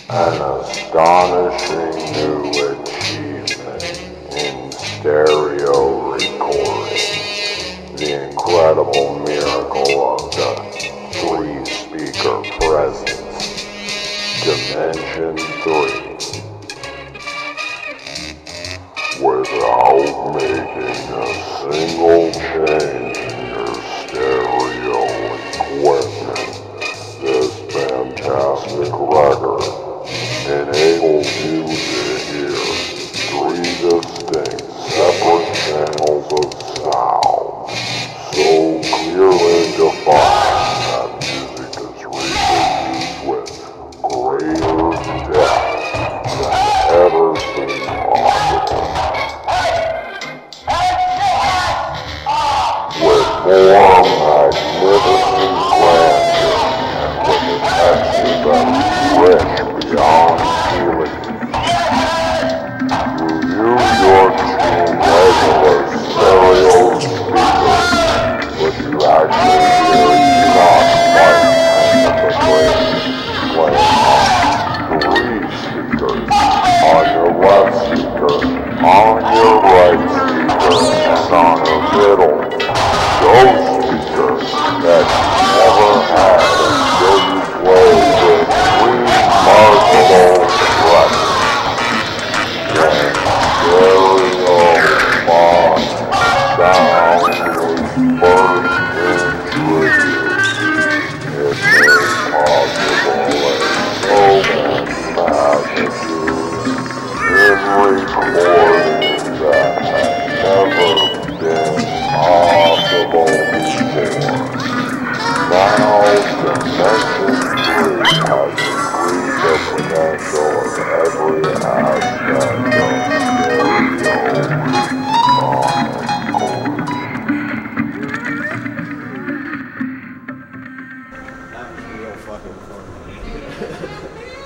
An astonishing new achievement in stereo recording. The incredible miracle of the three-speaker presence. Dimension 3. Without making a single change in your stereo equipment, this fantastic record enables you to hear three distinct separate channels of sound, so clearly defined that music is reproduced with greater depth than ever seemed possible. With more magnificent grandeur and with a texture that is rich beyond feeling. You use your two regular stereo speakers, but you actually hear enough light amplification playing on three speakers, on your left speaker, on your right speaker, and on your middle those speakers that you never had until you played with remarkable records. When stereo font sound was first introduced, it made possible a so magnitude in recording that had never been possible before. Now, Dimension 3 has increased the potential of every aspect of stereo That was real fucking fun.